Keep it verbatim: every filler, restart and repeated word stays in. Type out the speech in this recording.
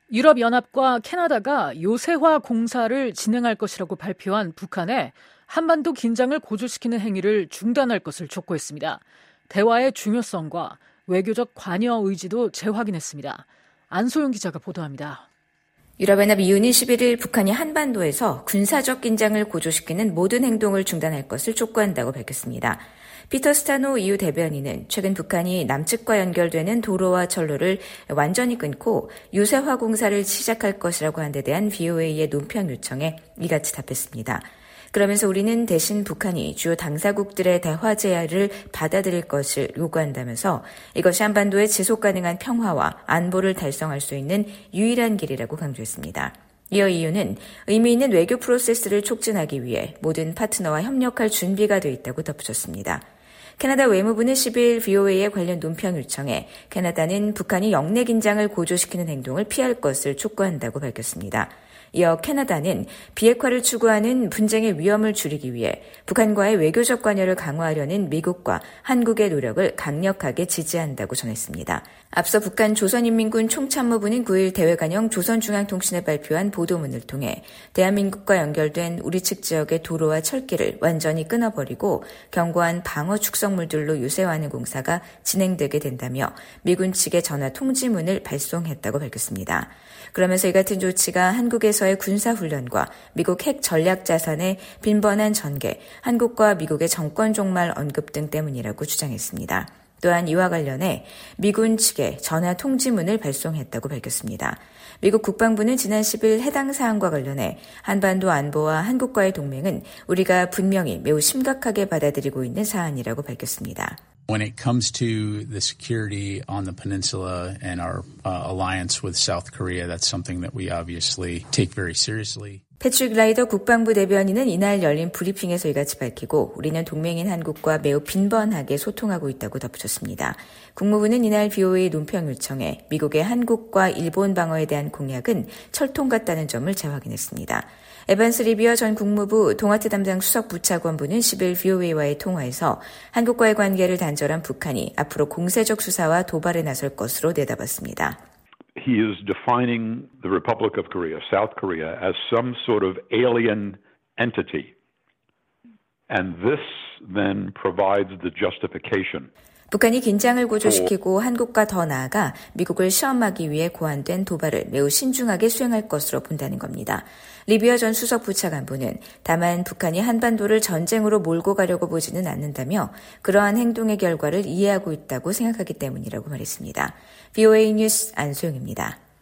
유럽연합과 캐나다가 요새화 공사를 진행할 것이라고 발표한 북한에 한반도 긴장을 고조시키는 행위를 중단할 것을 촉구했습니다. 대화의 중요성과 외교적 관여 의지도 재확인했습니다. 안소영 기자가 보도합니다. 유럽연합 이유는 십일일 북한이 한반도에서 군사적 긴장을 고조시키는 모든 행동을 중단할 것을 촉구한다고 밝혔습니다. 피터 스타노 이유 대변인은 최근 북한이 남측과 연결되는 도로와 철로를 완전히 끊고 유세화 공사를 시작할 것이라고 한 데 대한 브이오에이의 논평 요청에 이같이 답했습니다. 그러면서 우리는 대신 북한이 주요 당사국들의 대화 제안을 받아들일 것을 요구한다면서 이것이 한반도의 지속 가능한 평화와 안보를 달성할 수 있는 유일한 길이라고 강조했습니다. 이어 이유는 의미 있는 외교 프로세스를 촉진하기 위해 모든 파트너와 협력할 준비가 돼 있다고 덧붙였습니다. 캐나다 외무부는 십일 브이오에이의 관련 논평 요청에 캐나다는 북한이 영내 긴장을 고조시키는 행동을 피할 것을 촉구한다고 밝혔습니다. 이어 캐나다는 비핵화를 추구하는 분쟁의 위험을 줄이기 위해 북한과의 외교적 관여를 강화하려는 미국과 한국의 노력을 강력하게 지지한다고 전했습니다. 앞서 북한 조선인민군 총참모부는 구일 대외관영 조선중앙통신에 발표한 보도문을 통해 대한민국과 연결된 우리 측 지역의 도로와 철길을 완전히 끊어버리고 견고한 방어 축성물들로 유세화하는 공사가 진행되게 된다며 미군 측에 전화 통지문을 발송했다고 밝혔습니다. 그러면서 이 같은 조치가 한국에서의 군사훈련과 미국 핵 전략자산의 빈번한 전개, 한국과 미국의 정권 종말 언급 등 때문이라고 주장했습니다. 또한 이와 관련해 미군 측에 전화 통지문을 발송했다고 밝혔습니다. 미국 국방부는 지난 십일 해당 사안과 관련해 한반도 안보와 한국과의 동맹은 우리가 분명히 매우 심각하게 받아들이고 있는 사안이라고 밝혔습니다. When it comes to the security on the peninsula and our uh, alliance with South Korea, that's something that we obviously take very seriously. 패트릭 라이더 국방부 대변인은 이날 열린 브리핑에서 이같이 밝히고 우리는 동맹인 한국과 매우 빈번하게 소통하고 있다고 덧붙였습니다. 국무부는 이날 브이오에이 논평 요청에 미국의 한국과 일본 방어에 대한 공약은 철통 같다는 점을 재확인했습니다. 에반스 리비어 전 국무부 동아태 담당 수석 부차관부는 십일 브이오에이와의 통화에서 한국과의 관계를 단절한 북한이 앞으로 공세적 수사와 도발에 나설 것으로 내다봤습니다. He is defining the Republic of Korea, South Korea, as some sort of alien entity. And this then provides the justification. 북한이 긴장을 고조시키고 한국과 더 나아가 미국을 시험하기 위해 고안된 도발을 매우 신중하게 수행할 것으로 본다는 겁니다. 리비어 전 수석 부차관부는 다만 북한이 한반도를 전쟁으로 몰고 가려고 보지는 않는다며 그러한 행동의 결과를 이해하고 있다고 생각하기 때문이라고 말했습니다. 브이오에이 뉴스 안소영입니다.